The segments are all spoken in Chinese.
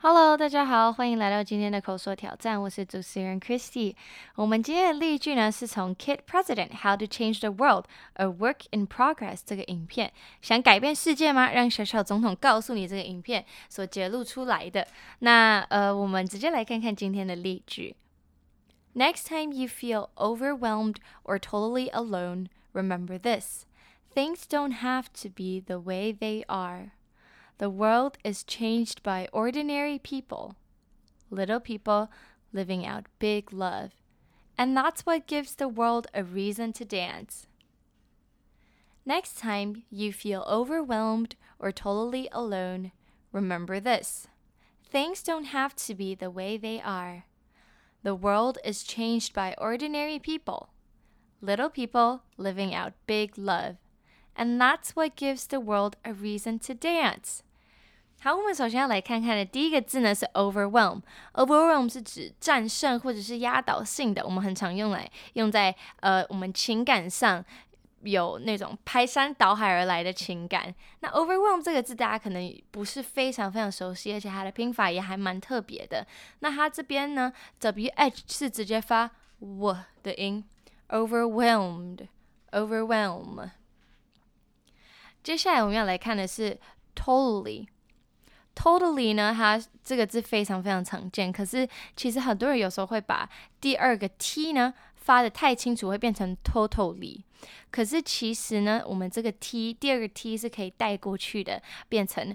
Hello，大家好，欢迎来到今天的口说挑战，我是主持人 Christy。我们今天的例句呢是从 Kid President How to Change the World: A Work in Progress 这个影片，想改变世界吗？让小小总统告诉你这个影片所揭露出来的。那我们直接来看看今天的例句。Next time you feel overwhelmed or totally alone, remember this: things don't have to be the way they are.The world is changed by ordinary people, little people living out big love. And that's what gives the world a reason to dance. Next time you feel overwhelmed or totally alone, remember this: things don't have to be the way they are. The world is changed by ordinary people, little people living out big love. And that's what gives the world a reason to dance.好，我们首先要来看看的第一个字呢是 overwhelm。overwhelm 是指战胜或者是压倒性的，我们很常用在我们情感上有那种排山倒海而来的情感。那 overwhelm 这个字大家可能不是非常非常熟悉，而且它的拼法也还蛮特别的。那它这边呢 wh 是直接发 w 的音 overwhelm。接下来我们要来看的是 totally。Totally 呢，它这个字非常非常常见，可是其实很多人有时候会把第二个 t 呢发得太清楚，会变成 totally。可是其实呢，我们这个 t 第二个 t 是可以带过去的，变成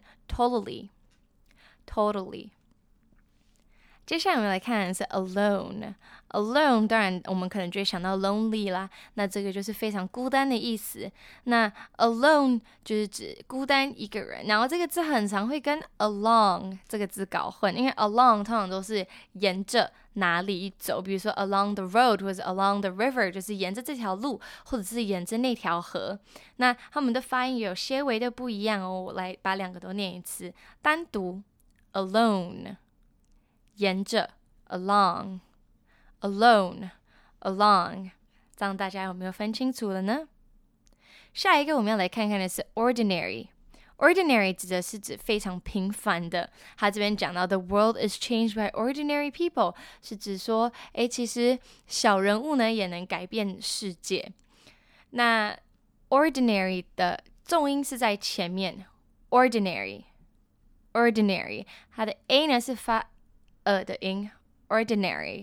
totally。接下来我们来看的是 alone。alone 当然我们可能就会想到 lonely 啦，那这个就是非常孤单的意思。那 alone 就是指孤单一个人，然后这个字很常会跟 along 这个字搞混，因为 along 通常都是沿着哪里走，比如说 along the road 或者 along the river 就是沿着这条路，或者是沿着那条河。那他们的发音有些微的不一样哦，我来把两个都念一次。单读 alone， 沿着 along， alone， along， 这样大家有没有分清楚了呢？下一个我们要来看看的是 ordinary。ordinary 指的是指非常平凡的，他这边讲到 the world is changed by ordinary people 是指说其实小人物呢也能改变世界。那 ordinary 的重音是在前面 ordinary， 它的 a 呢是发的音 ordinary。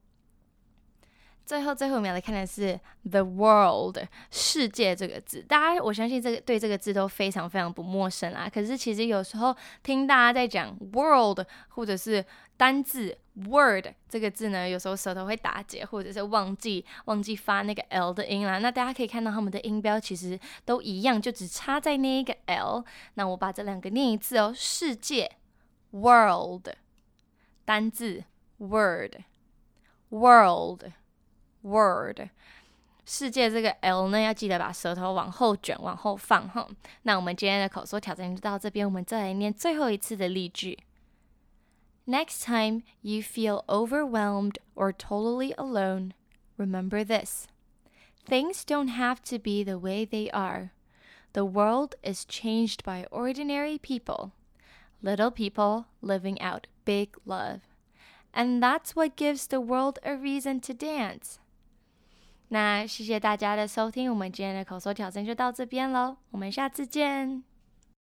最后我们要来看的是 the world 世界这个字，大家我相信对这个字都非常非常不陌生啦。可是其实有时候听大家在讲 world 或者是单字 word 这个字呢，有时候舌头会打结，或者是忘记发那个 l 的音啦。那大家可以看到他们的音标其实都一样，就只差在那一个 l。那我把这两个念一次哦，世界 world， 单字 word， 世界这个 L 呢，要记得把舌头往后卷，往后放哈。那我们今天的口说挑战就到这边，我们再来念最后一次的例句。Next time you feel overwhelmed or totally alone, remember this: things don't have to be the way they are. The world is changed by ordinary people, little people living out big love. And that's what gives the world a reason to dance.那谢谢大家的收听，我们今天的口说挑战就到这边咯，我们下次见。